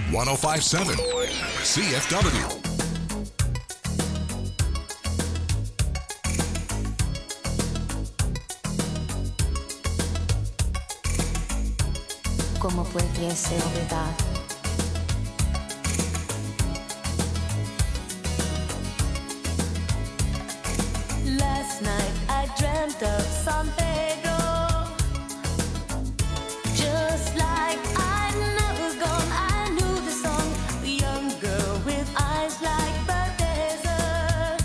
1057 CFW. ¿Cómo pudiese olvidar? Last night I dreamt of San Pedro, just like I'd never gone. I knew the song, the young girl with eyes like the desert.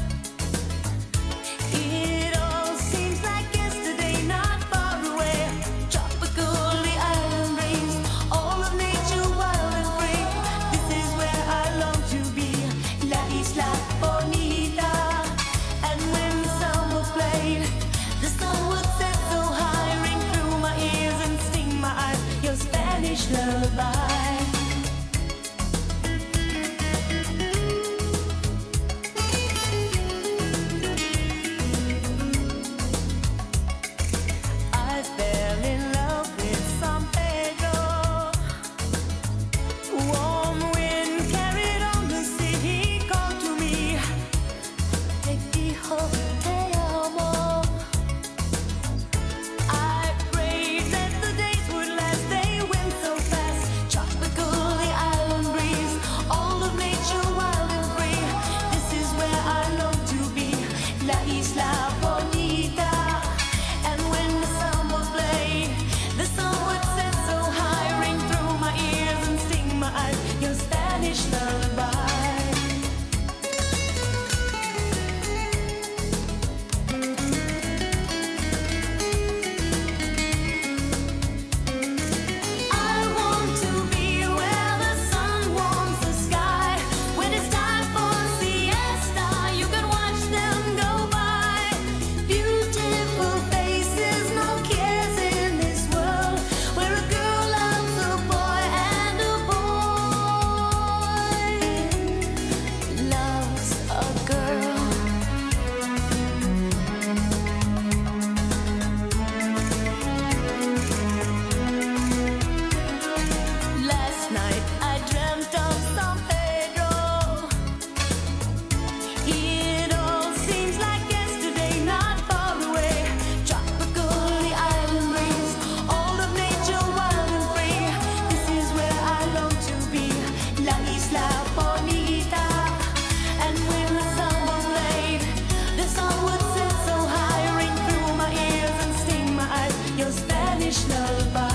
It all seems like yesterday, not far away. Tropical, the island breeze, all of nature wild and free. This is where I long to be, La Isla Bonita. And when the song was played, the sun would set so high, ring through my ears and sting my eyes, your Spanish lullaby. I fell in love with San Pedro. Warm wind carried on the sea. He called to me, te dijo te amo. I prayed that the days would last. They went so fast. Tropical, the island breeze, all of nature wild and free. This is where I long to be, La Isla Bonita. And when the sun was played, the sun would set so high, ring through my ears and sting my eyes, your Spanish lullaby. I want to be where the sun warms the sky. When it's time for siesta, you can watch them go by. Beautiful faces, no cares in this world, where a girl loves a boy and a boy loves a girl. Last night I dreamt of San Pedro. It all seems like yesterday, not far away. Tropical, the island breeze, all of nature wild and free. This is where I long to be, La Isla Bonita. And when the sun was played, the sun would set so high, ring through my ears and sting my eyes, your Spanish lullaby.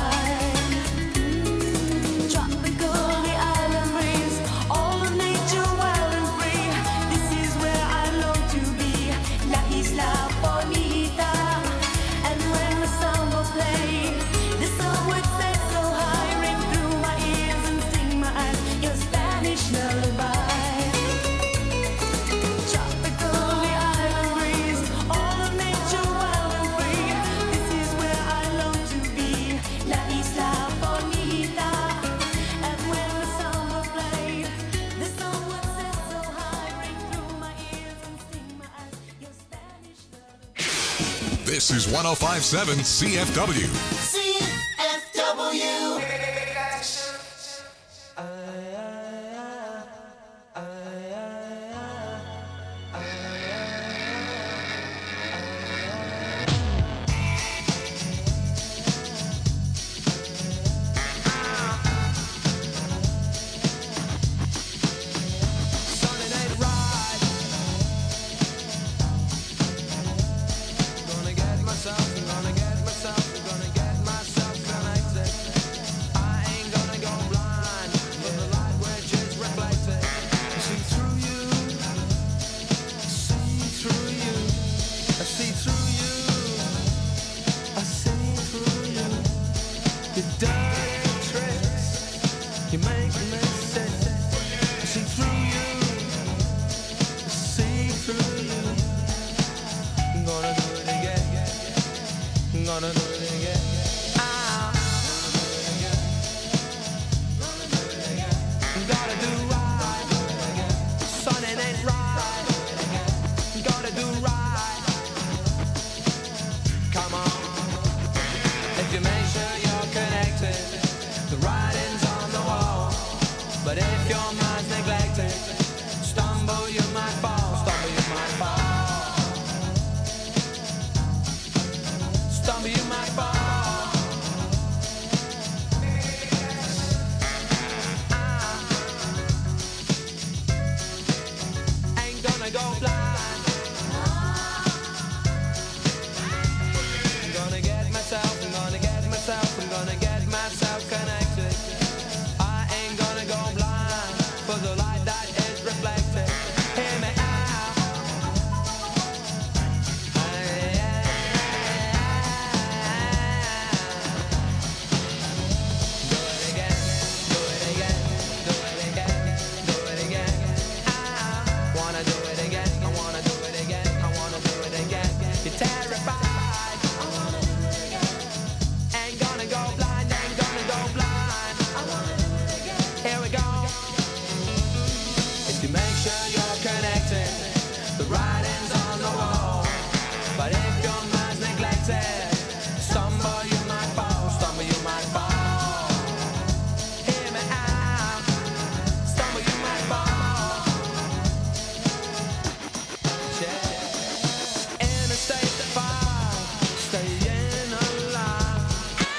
Tropical, the island breeze, all of nature wild and free. This is where I long to be, La Isla Bonita. And when the sun was played, the sun would set so high, ring through my ears and sting my eyes, your Spanish lullaby. Tropical, the island breeze, all of nature wild and free. This is where I long to be, La Isla Bonita. And when the sun was played, the sun would set so high, ring through my ears and sting my eyes, your Spanish lullaby. This is 1057 CFW. CFW. Sunday night ride. Gonna get myself connected. I ain't gonna go blind, but the light which is reflected. See through you, see through you, I see through you, I see through you. Your dirty tricks, you make me sick. I see through you, I see through you. I'm gonna do it again. I'm gonna do it again. I'm gotta do right. Son, it ain't right. Gotta do right. Come on. If you make sure you're connected, the writing's on the wall. But if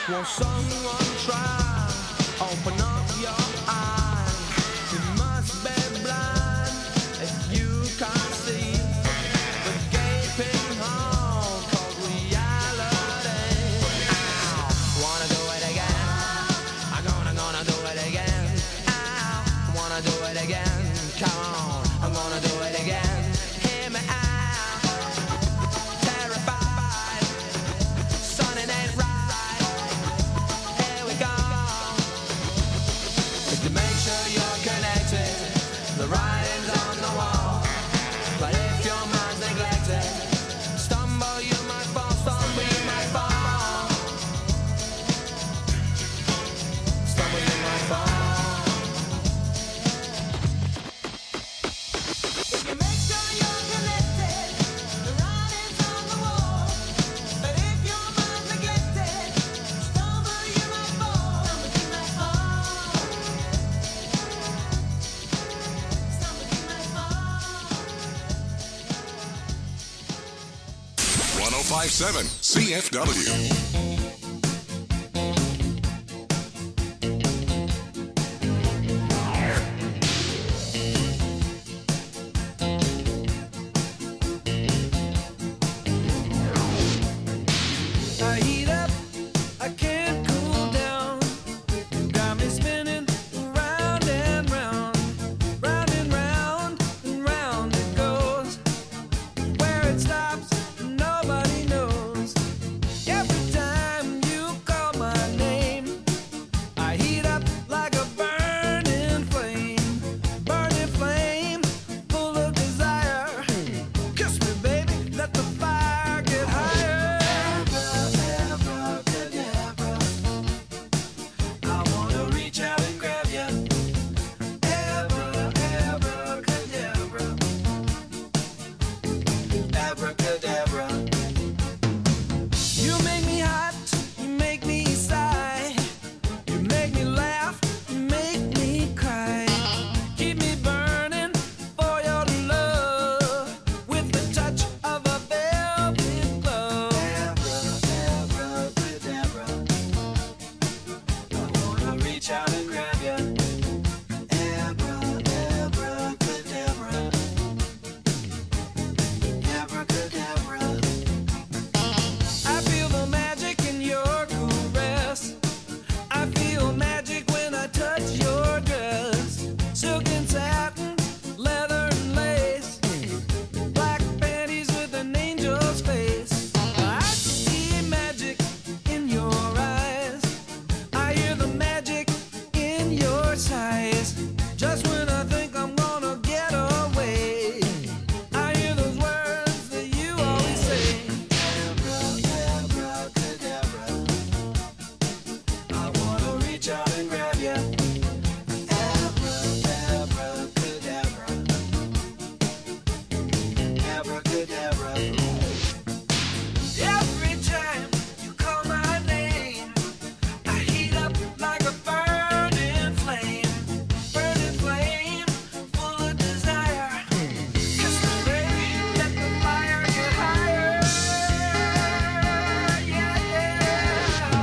Won't someone try? Open up your eyes. You must be blind if you can't see the gaping hole called reality. Ow. Wanna do it again? I'm gonna do it again. Ow. Wanna do it again? Come on, I'm gonna do it again. Hear me out. Terrified, something ain't right. Here we go. To make sure you're connected, the writing's on the wall. But if your mind's neglected, stumble you might fall, stumble you might fall. Stumble you might fall. If you make sure you're connected, the writing's on the wall. But if your mind's neglected, stumble you might fall. Stumble you might fall. Stumble you might fall. 1057 CFW. I heat up, I can't cool down. Got me spinning round and round, round and round and round it goes. Where it stops, nobody knows. Every time you call my name, I heat up like a burning flame, full of desire. Kiss me, baby, let the fire get higher. I wanna reach out and grab you. Abracadabra. Abracadabra. You make me hot, you make me sigh. You make me laugh, you make me cry. Keep me burning for your love with the touch of a velvet glove. Abracadabra. I wanna reach out and grab you. Abracadabra. Abracadabra. I feel the magic in your caress. I feel magic when I touch your dress. Silk and satin, leather and lace. Black panties with an angel's face. I see magic in your eyes. I hear the magic in your sighs. Just when I think I'm gonna get away, I hear those words that you always say. Abracadabra. I wanna reach out and grab you. Abracadabra. Abracadabra. Every time you call my name, I heat up like a burning flame, full of desire. Kiss me, baby, let the fire get higher. Yeah, yeah.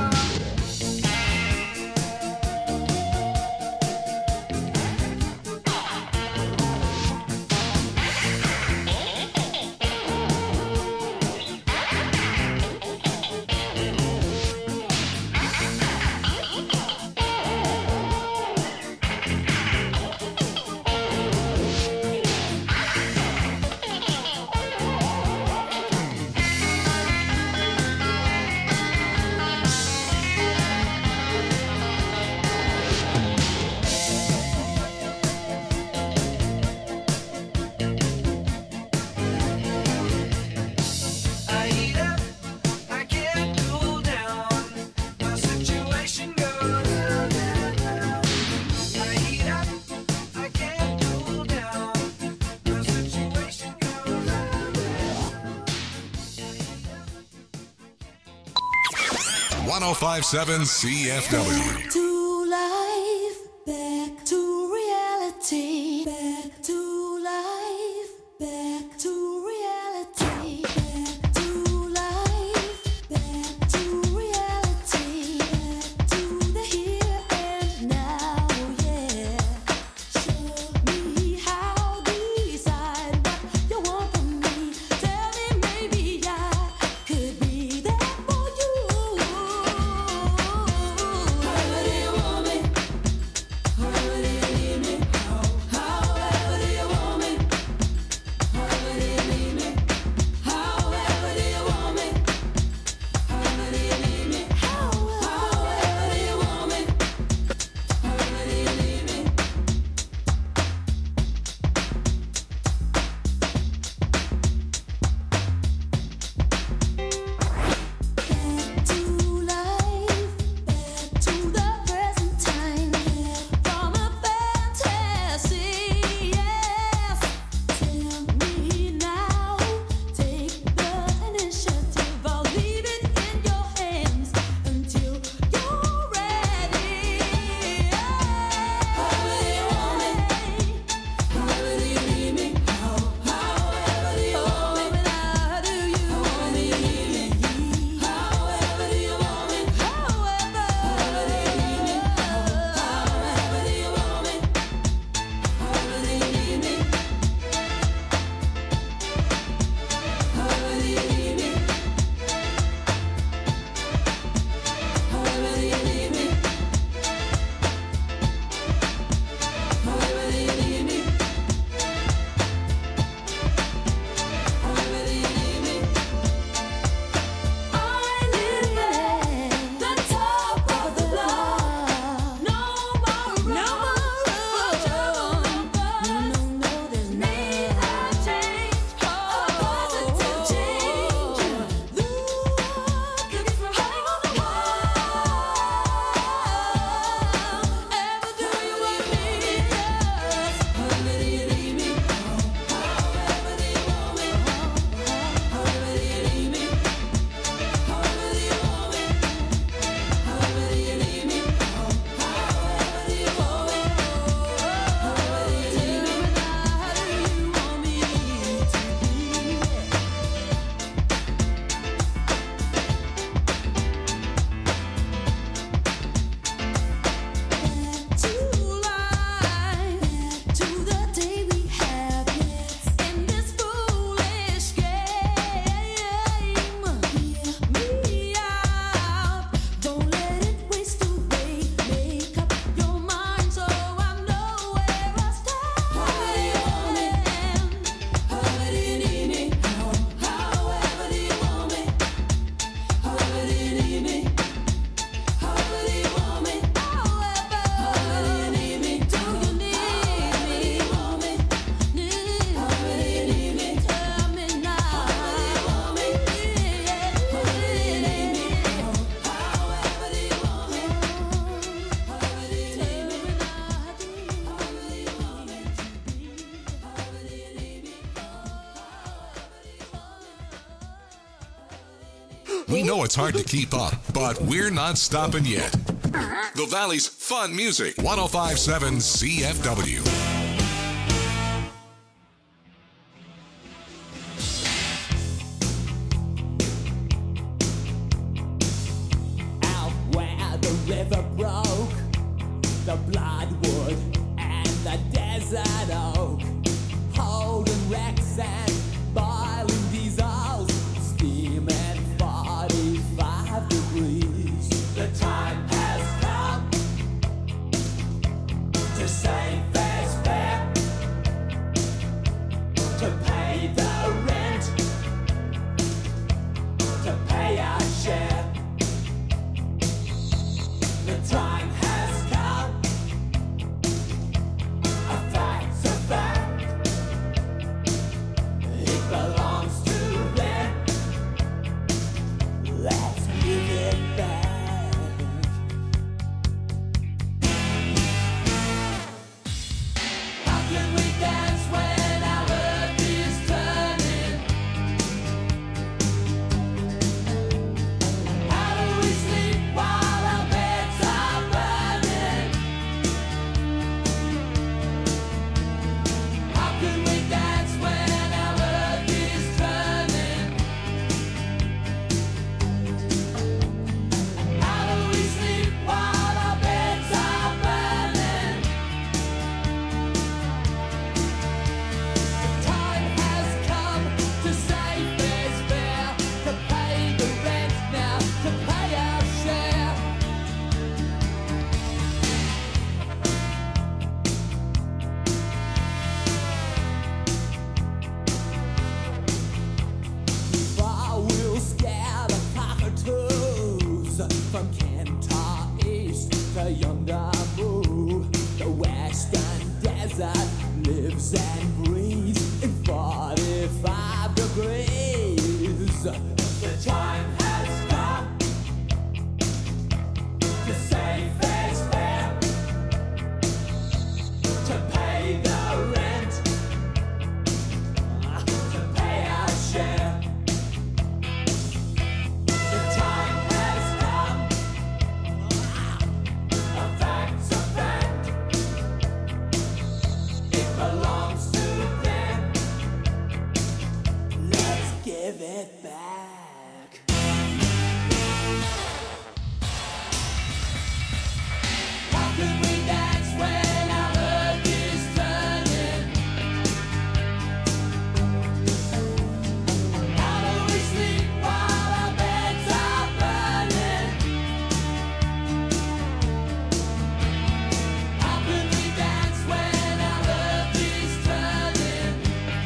1057 CFW. To life, back to reality, back to life, back to reality, back to life, back to reality, back We know it's hard to keep up, but we're not stopping yet. The Valley's fun music, 105.7 CFW. Out where the river broke, the bloodwood and the desert oak, holding wrecks and boiling diesels, steaming 45 degrees. The time has come to save fair's fare, to pay the rent, to pay our share. The time has come, a fact's a fact, it belongs to them, let's give it back. How can we dance when our earth is turning? How do we sleep while our beds are burning? How can we dance when our earth is turning? How do we sleep while our beds are burning? The time has come to save fair's fair, to pay the rent now, to pay our share. Far we'll scare the cockatoos from Kentar East to yonder Moo. The western desert lives and breathes in 45 degrees. The time has come to save fair's fair, to pay the rent, to pay our share. The time has come, a fact's a fact, it belongs to them, let's give it back. How can we dance when our earth is turning? How do we sleep while our beds are burning? How can we dance when our earth is turning?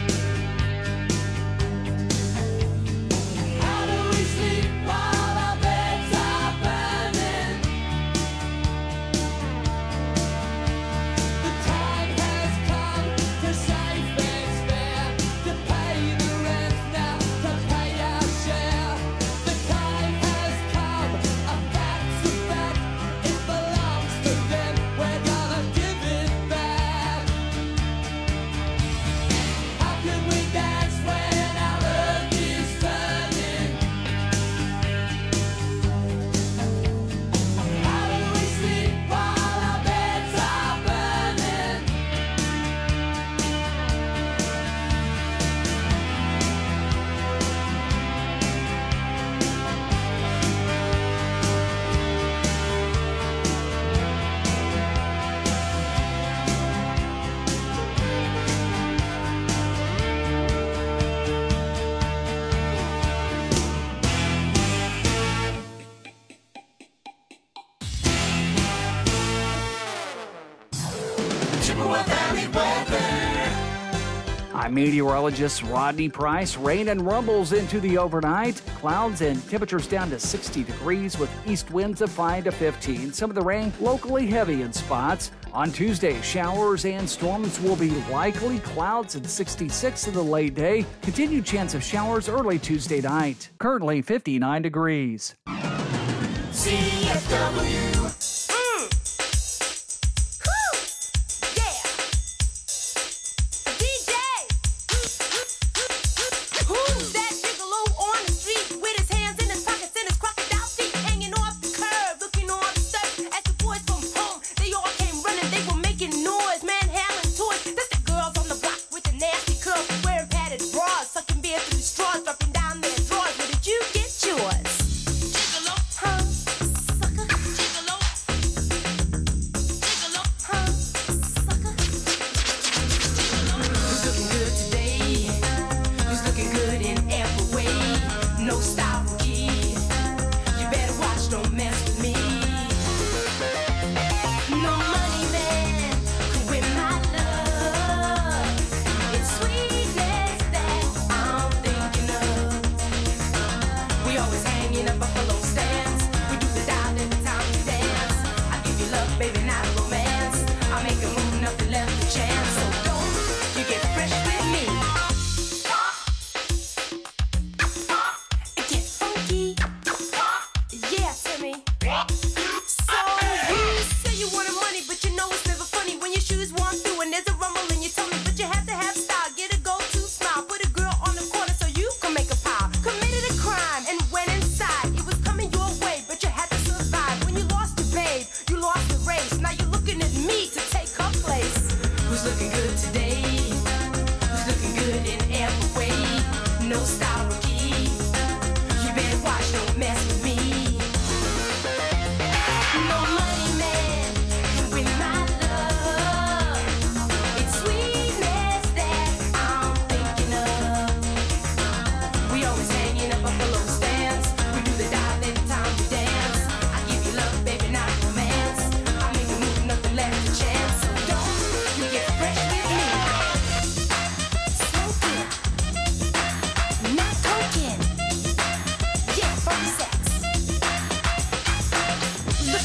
How do we sleep while our beds are burning? The time has come to save fair's fair, to pay the rent now, to pay our share. The time has come, a fact's a fact, it belongs to them, we're gonna give it back. How can we dance when our earth is turning? How do we sleep while our beds are burning? I'm meteorologist Rodney Price. Rain and rumbles into the overnight. Clouds and temperatures down to 60 degrees with east winds of 5 to 15. Some of the rain locally heavy in spots. On Tuesday, showers and storms will be likely. Clouds and 66 in the late day. Continued chance of showers early Tuesday night. Currently 59 degrees. CFW. DJ. Who's that gigolo on the street with his hands in his pockets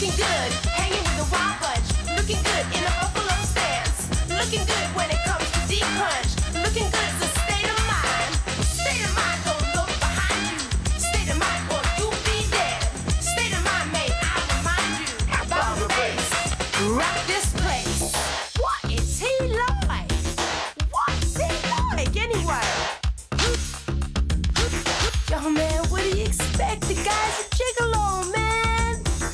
looking good, hanging with a wild bunch, looking good in a buffalo stance, looking good when it comes to deep punch, looking good is a state of mind. State of mind, don't look behind you. State of mind, or you'll be dead. State of mind, may I remind you about the bass. Rock this place. What is he like? What's he like anyway? Yo, man, what do you expect? The guy's a gigolo, man.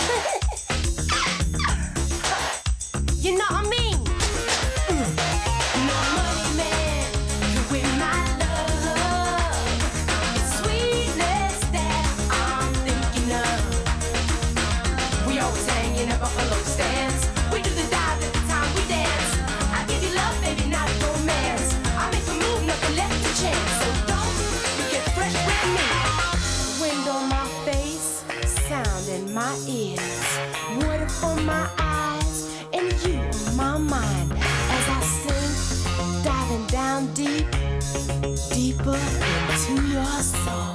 You know what I mean? No money, man, you win my love. It's sweetness that I'm thinking of. We always hang in a buffalo stance. We do the dive every time we dance. I give you love, baby, not romance. I make a move, nothing left to chance. So don't you get fresh with me. Wind on my face, sound in my ears, water for my eyes, and you on my mind. As I sink, diving down deep, deeper into your soul.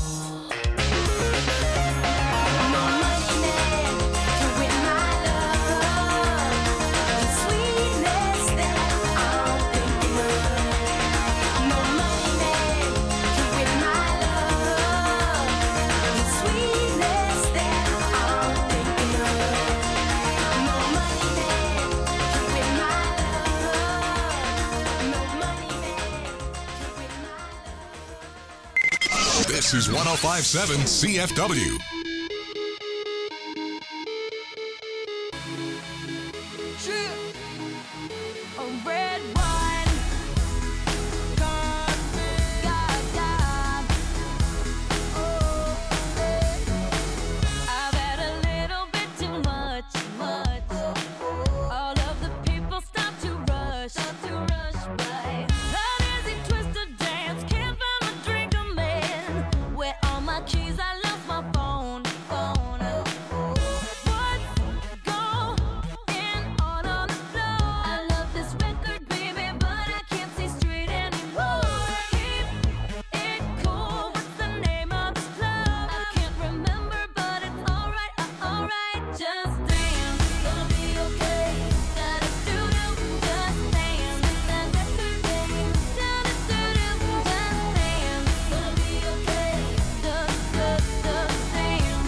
No money, man, can win my love. The sweetness that I'm thinking of. No money, man, can win my love. The sweetness that I'm thinking of. No money, man, can win my love. No money, man, can win my love. This is 1057 CFW. A red wine, God, oh, I've had a little bit too much. All of the people stop to rush by. An easy twisted dance, can't find a drink I'm in. Where all my keys, I lost my phone. What's going on the floor? I love this record, baby, but I can't see straight anymore. Keep it cool. What's the name of this club? I can't remember, but it's alright, alright. Just dance, gonna be okay. Da-da-doo-doo, just dance. That record, baby. Da-da-doo-doo, just dance. Gonna be okay. Just dance,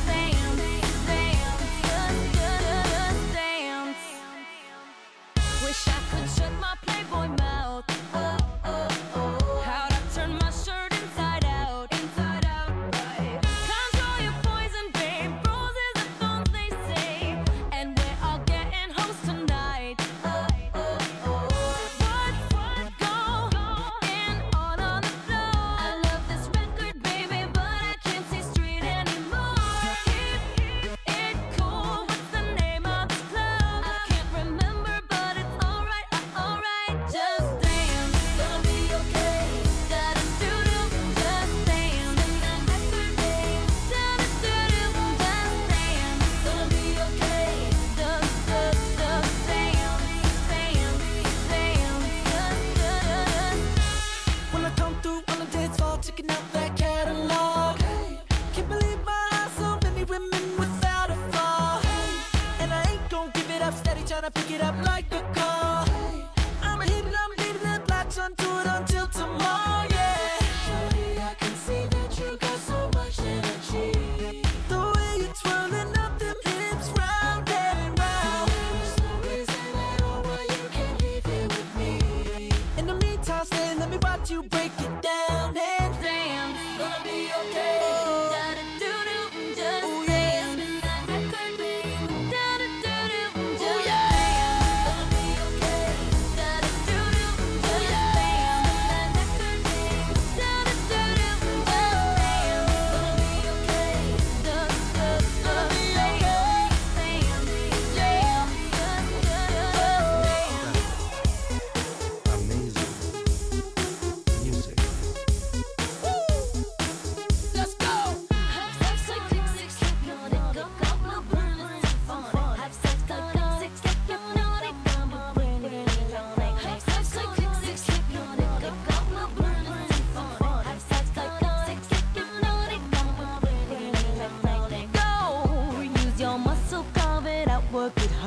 dance. Wish I could shut my Playboy mouth. How'd I turn my shirt inside out? Right. Control your poison, babe. Roses are thorns, they say. And we're all getting hoes tonight. What's going on the floor? I love this record, baby, but I can't see straight anymore. Keep it cool. What's the name of this club? I can't remember, but it's alright, alright. Just dance, gonna be okay. Da-da-doo-doo, just dance. That record, babe. Da-da-doo-doo, just dance. Gonna be okay. Just dance. When I come through on the dance floor, checking out that catalog. Can't believe my eyes, so many women without a flaw. And I ain't gon' give it up, steady tryna pick it up like a call. I'ma hit it, I'm leaving that latch onto it until tomorrow, yeah. Shorty, I can see that you got so much energy. The way you're twirling up them hips round and round. There's no reason at all why you can't leave here with me. In the meantime, stay, let me watch you break it down and Dance, gonna be okay. da-da-doo-doo, just Oh, yeah. dance. That record, babe. Da-da-doo-doo, just yeah. dance.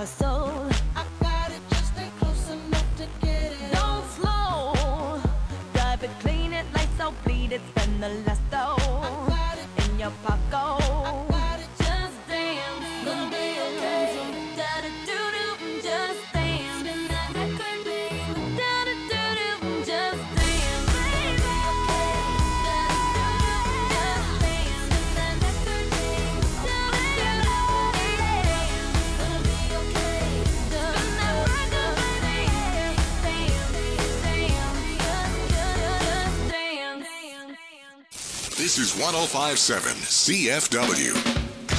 her soul. I got it, just stay close enough to get it. Don't slow, drive it, clean it, lights out, bleed it, spend the last dough in your pocket. Just dance, gonna be okay. Da-da-doo-doo, just dance. Spin that record, baby. Da-da-doo-doo, just dance. Baby, da-da-doo-doo, just dance. Spin that record, baby. Da-da-doo-doo, gonna be okay. Spin that record, baby. Dance. This is 1057 CFW.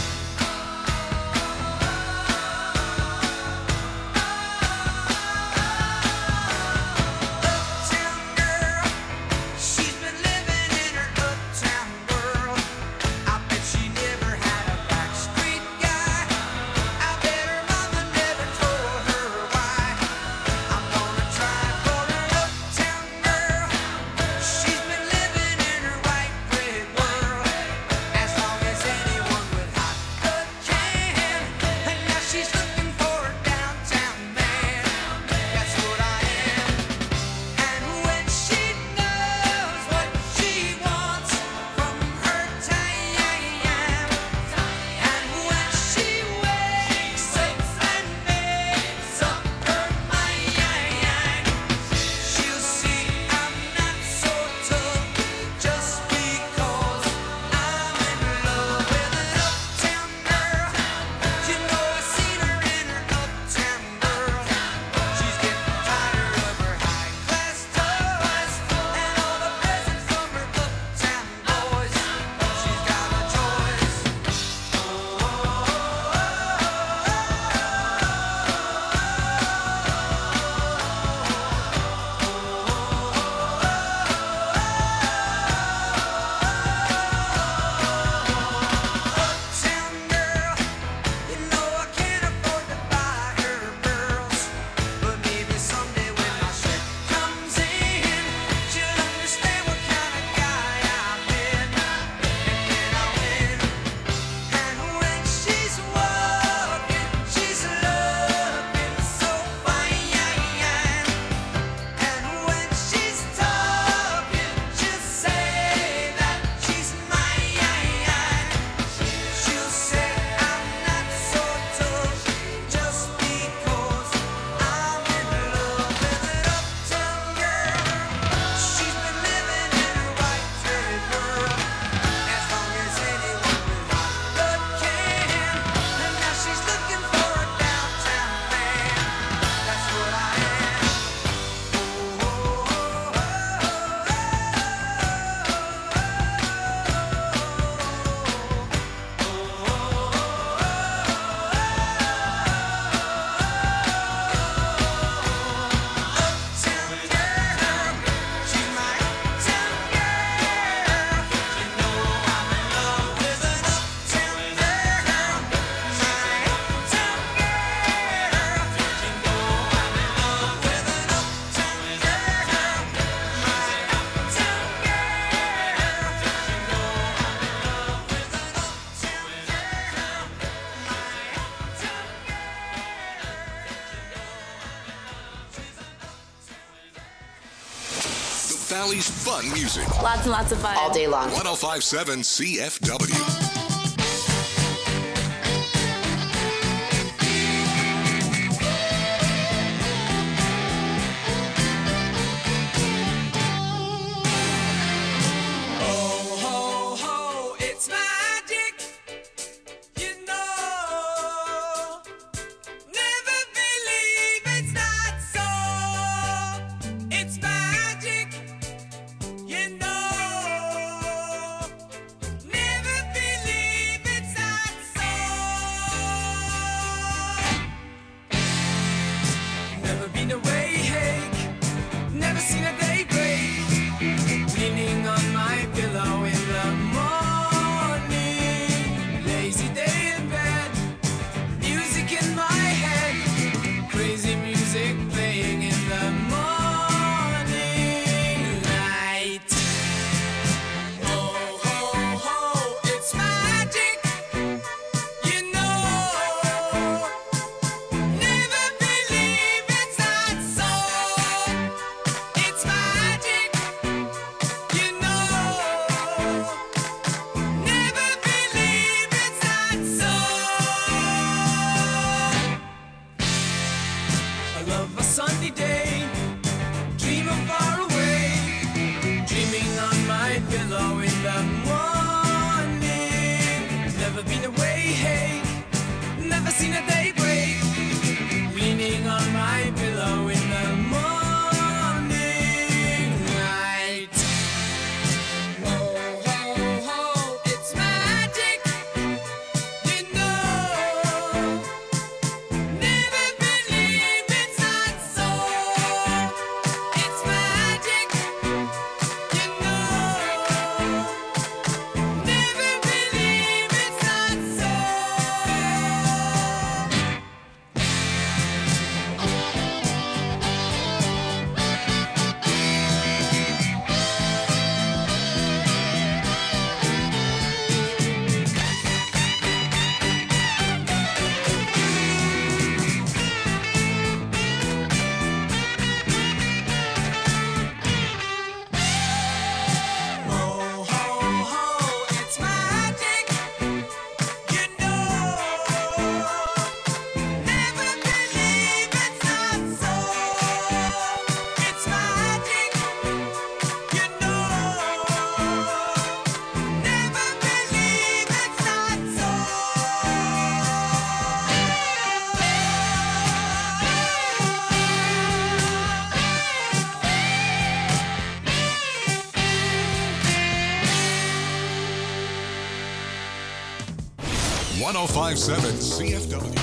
Valley's fun music. Lots and lots of fun. All day long. 1057 CFW. Never be 1057 CFW.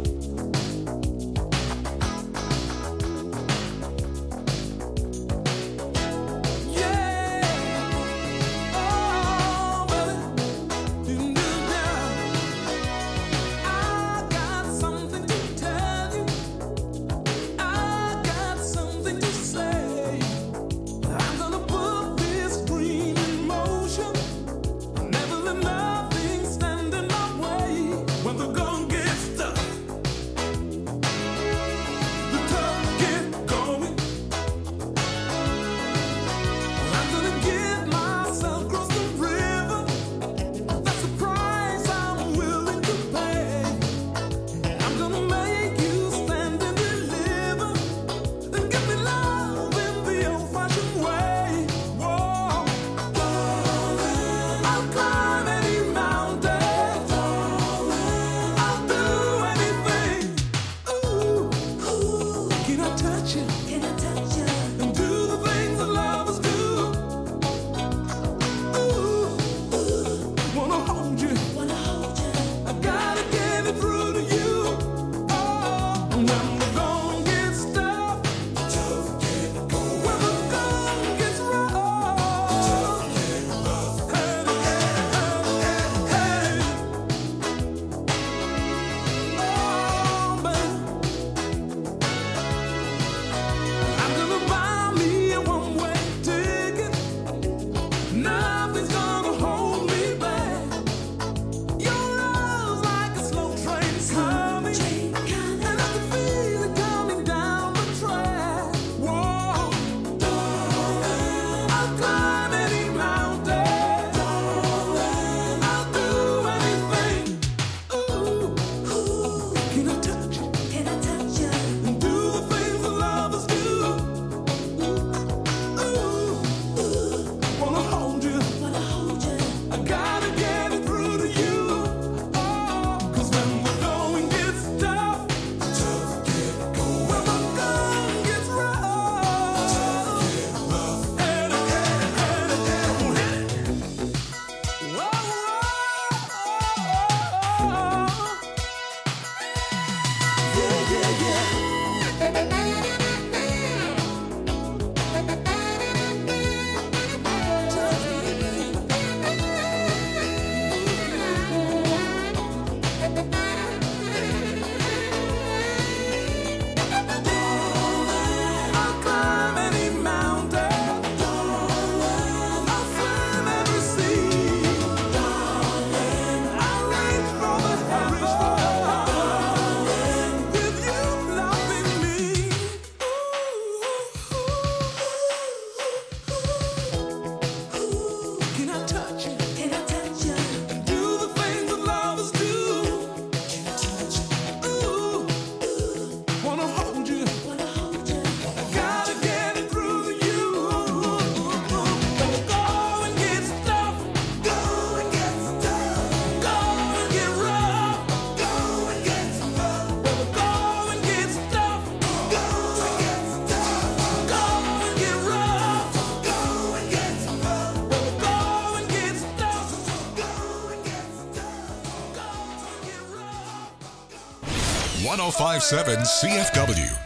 One 1057 CFW.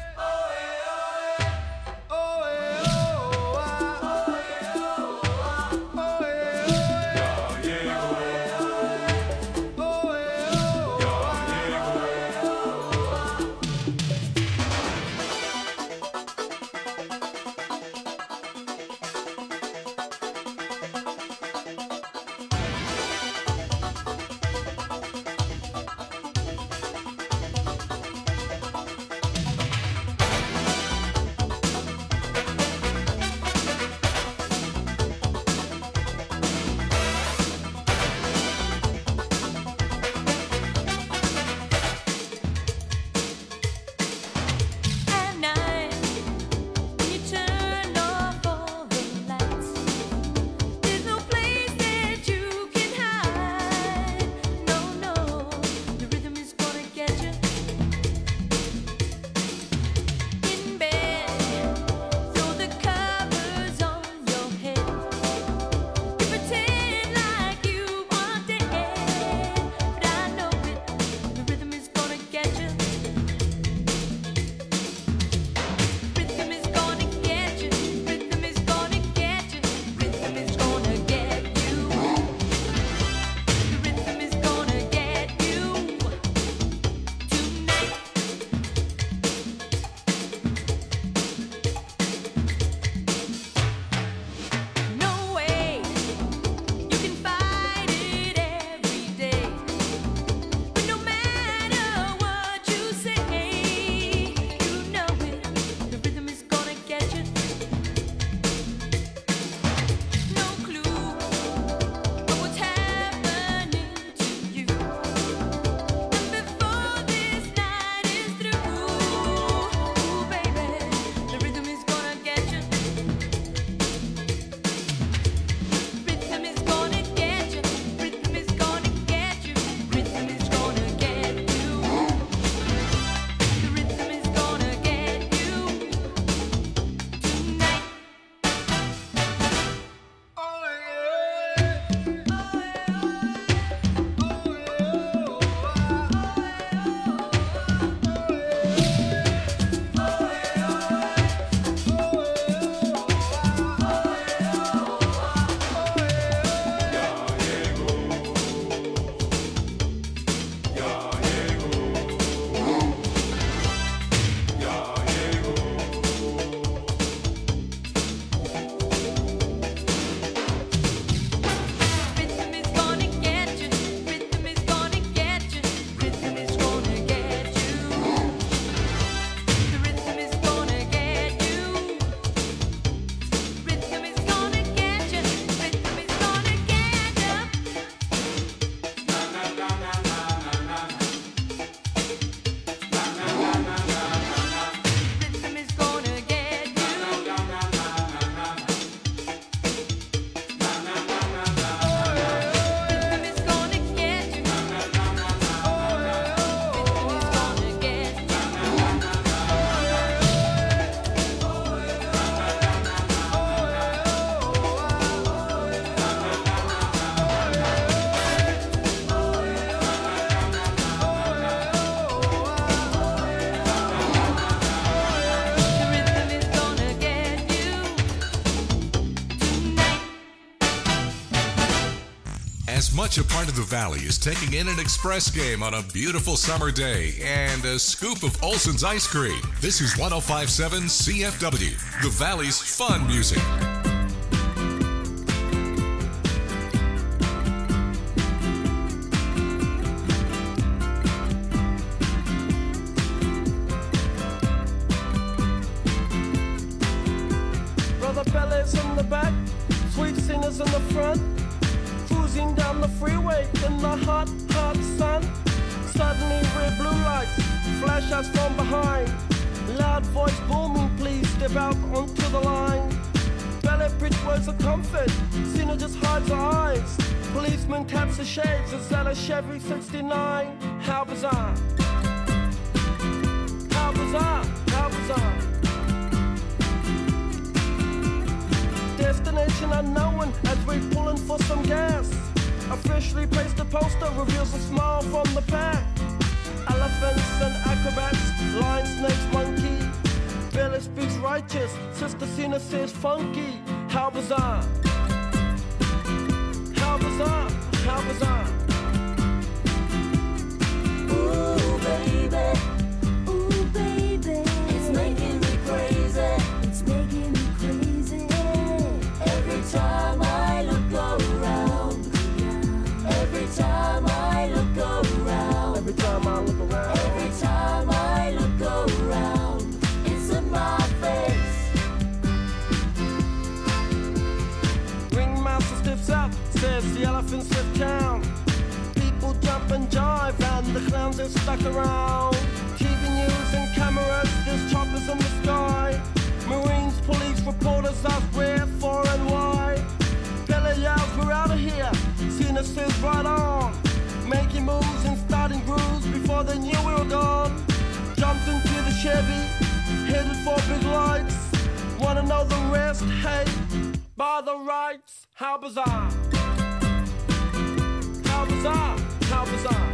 much a part of the Valley as taking in an express game on a beautiful summer day and a scoop of Olson's ice cream. This is 105.7 CFW, the Valley's fun music. Brother Bellas in the back, sweet singers in the front, cruising down the freeway in the hot, hot sun. Suddenly red blue lights flash us from behind. Loud voice booming, please step out onto the line. Ballet bridge words of comfort, Cena just hides her eyes. Policeman taps the shades, is that a Chevy 69? How bizarre. How bizarre, how bizarre. Destination unknown as we pulling for some gas. Officially placed a poster reveals a smile from the pack. Elephants and acrobats, lion, snakes, monkey. Billy speaks righteous, Sister Cena says funky. How bizarre. How bizarre, how bizarre. Ooh, baby. Ooh, baby. It's making me crazy. It's making me crazy. Every time I look around. Every time I look around. Every time I look around. Every time I look around. It's in my face. Ringmaster stiffs up, says the elephants lift town. People jump and jive and the clowns are stuck around. TV news and cameras, there's choppers in the sky. Marines, police, reporters ask where, for and why. Billy yells, we're out of here. Cena says right on. Making moves and starting grooves before they knew we were gone. Jumped into the Chevy, headed for big lights. Wanna know the rest? Hey, by the rights. How bizarre. How bizarre. How bizarre.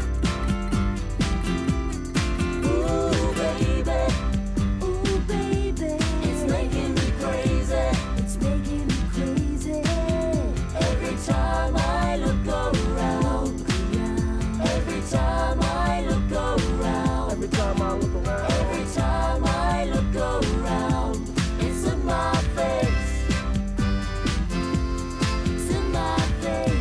Ooh, baby. Ooh, baby. It's making me crazy. It's making me crazy. Every time I look around. Every time I look around. Every time I look around. Every time I look around. It's in my face. It's in my face.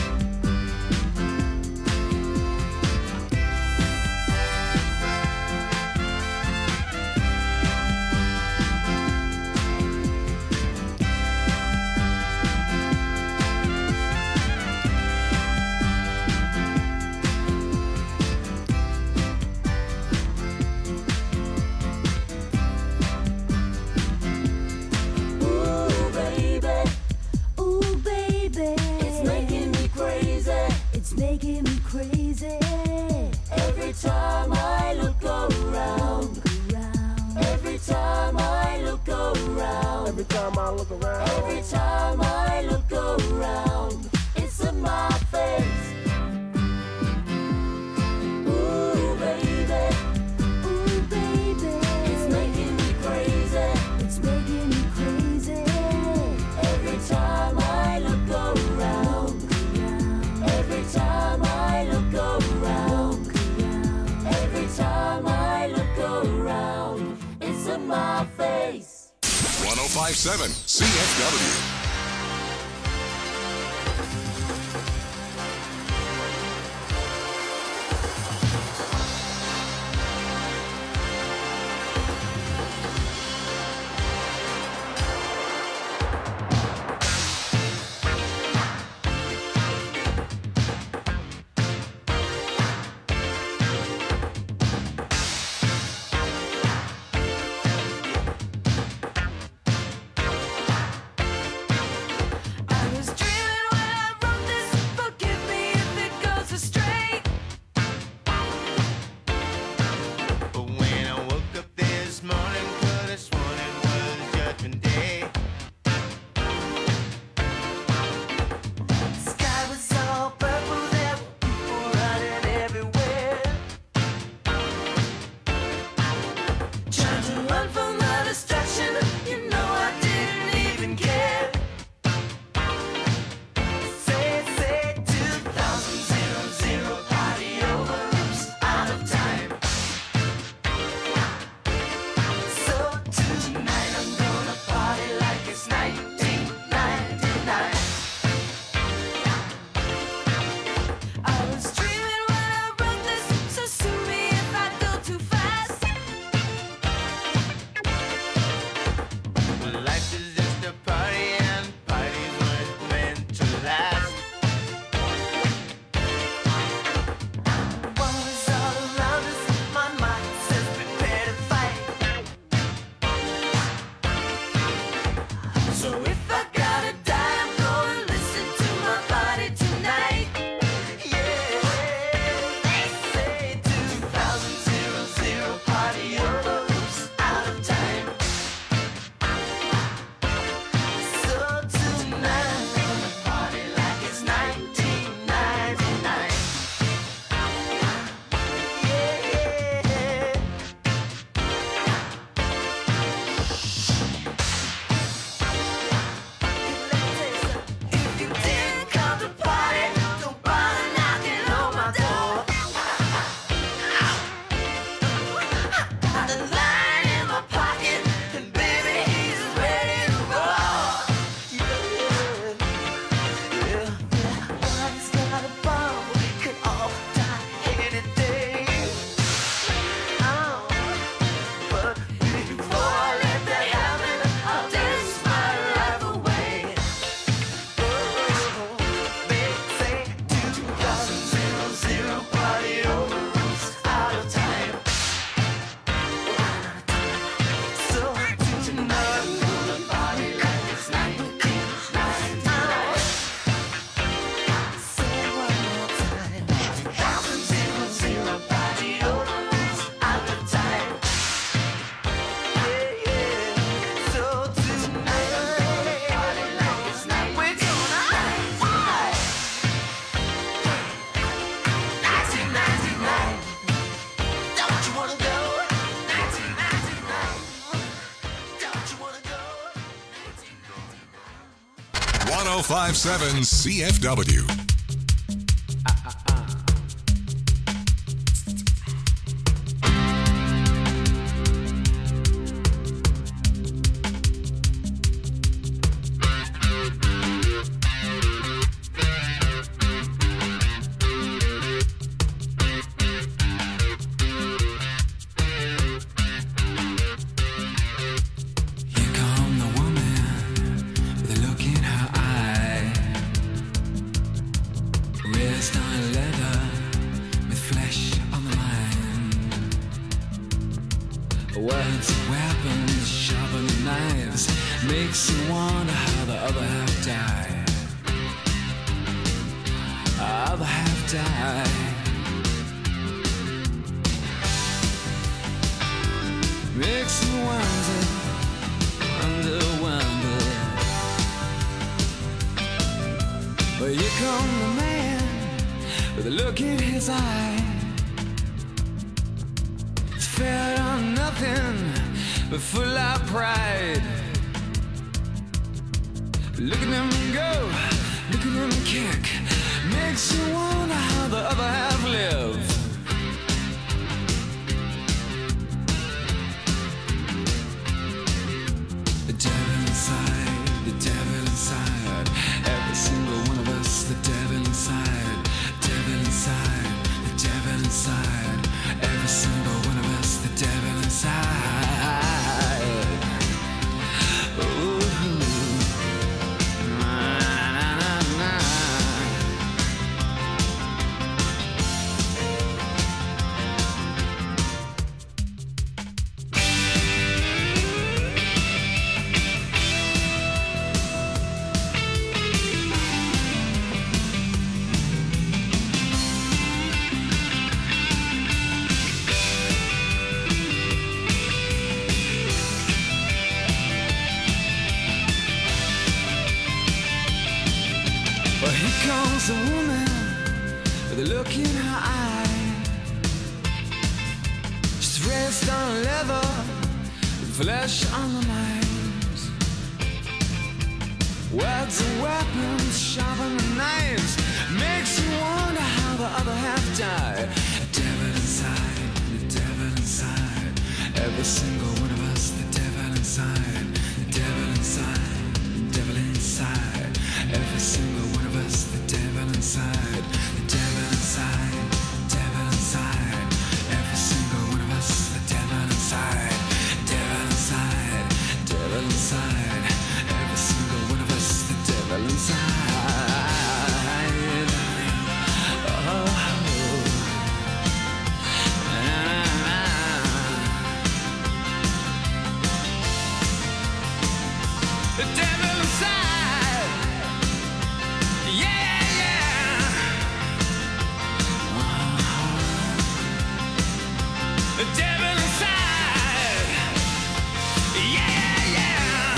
Ooh, baby. Ooh, baby. It's making me crazy. It's making me crazy. Every time I look around. Every time I look around. Every time I look around. Every time I look around. It's in my face. Ooh, baby. Ooh, baby. It's making me crazy. It's making me crazy. Every time I look around. Every time I look around. Every time I look around. It's in my face. 105.7 CFW. 1057 CFW. Here come the woman with a look in her eye. Wrist on leather with flesh on the mind. Words and weapons, sharpened knives, makes you wonder how the other half died. Other half died. Makes you wonder. But here come the man with a look in his eye. It's fed on nothing but full of pride. Look at him go, look at him kick. Makes you wonder how the other half live. The devil inside, the devil inside. Every single one of us, the devil inside, devil inside, the devil inside. Every single one of us, the devil inside. Ooh. Na, na, na, na. Well, here comes a woman with a look in her eye. She's raised on leather, with flesh on the knives. Words and weapons, sharpen the knives. Makes you wonder how the other half died. The devil inside, the devil inside. Every single one of us, the devil inside, the devil inside, the devil inside. Every single one of us, the devil inside, the devil inside, the devil inside. Every single one of us, the devil inside, devil inside, devil inside. Every single one of us, the devil inside. The devil inside. Yeah, yeah. The devil inside. Yeah, yeah.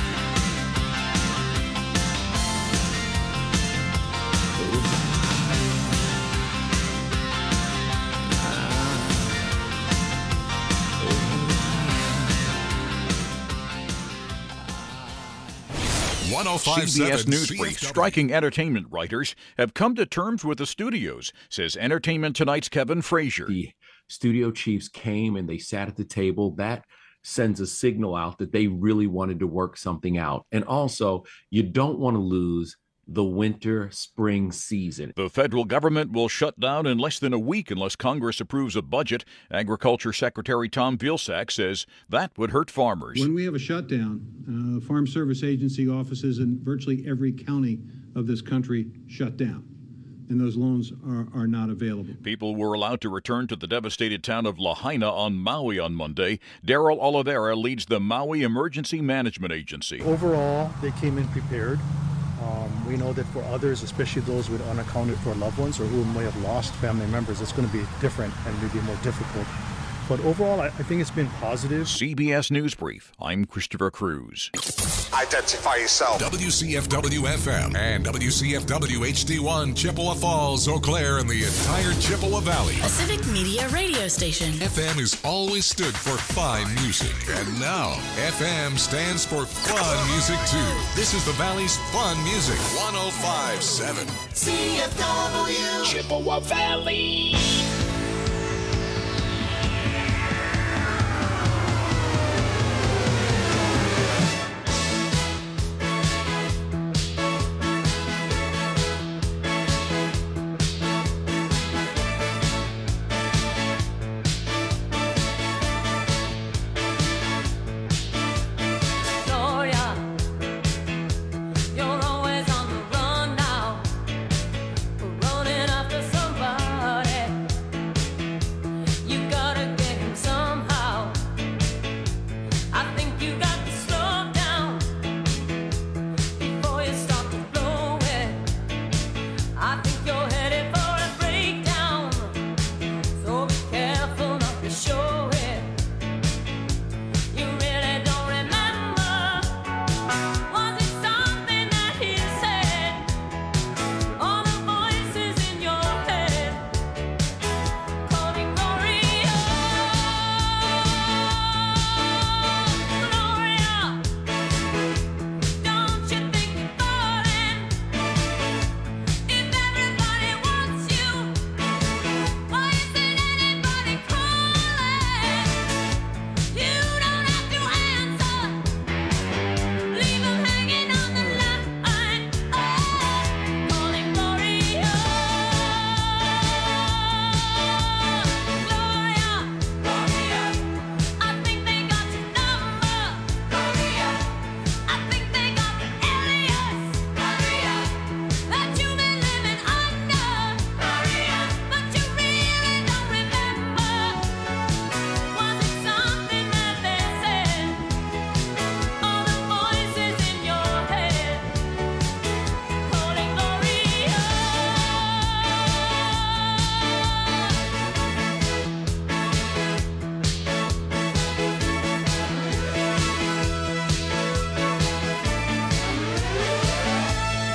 CBS Newsweek striking entertainment writers have come to terms with the studios, says Entertainment Tonight's Kevin Frazier. The studio chiefs came and they sat at the table. That sends a signal out that they really wanted to work something out. And also, you don't want to lose the winter spring season. The federal government will shut down in less than a week unless Congress approves a budget. Agriculture Secretary Tom Vilsack says that would hurt farmers. When we have a shutdown, Farm Service Agency offices in virtually every county of this country shut down, and those loans are not available. People were allowed to return to the devastated town of Lahaina on Maui on Monday. Daryl Oliveira leads the Maui Emergency Management Agency. Overall, they came in prepared. We know that for others, especially those with unaccounted for loved ones or who may have lost family members, it's going to be different and maybe more difficult. But overall, I think it's been positive. CBS News Brief. I'm Christopher Cruz. Identify yourself. WCFW-FM and WCFW-HD1, Chippewa Falls, Eau Claire, and the entire Chippewa Valley. A civic media radio station. FM has always stood for fine music, and now FM stands for fun music too. This is the Valley's fun music. 105.7 CFW Chippewa Valley.